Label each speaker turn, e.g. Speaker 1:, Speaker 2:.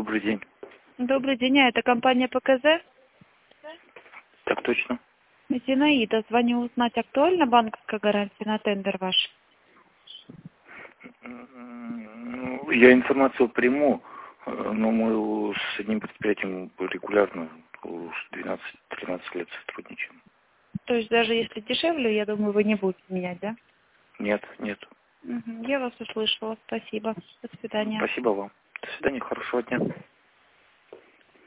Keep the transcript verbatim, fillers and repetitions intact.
Speaker 1: Добрый день.
Speaker 2: Добрый день, а это компания ПКЗ?
Speaker 1: Так точно.
Speaker 2: Зинаида, звоню узнать, актуальна банковская гарантия на тендер ваш?
Speaker 1: Ну, я информацию приму, но мы с одним предприятием регулярно уже двенадцать-тринадцать лет сотрудничаем.
Speaker 2: То есть даже если дешевле, я думаю, вы не будете менять, да?
Speaker 1: Нет, нет.
Speaker 2: Угу, я вас услышала, спасибо. До свидания.
Speaker 1: Спасибо вам. До свидания, хорошего дня.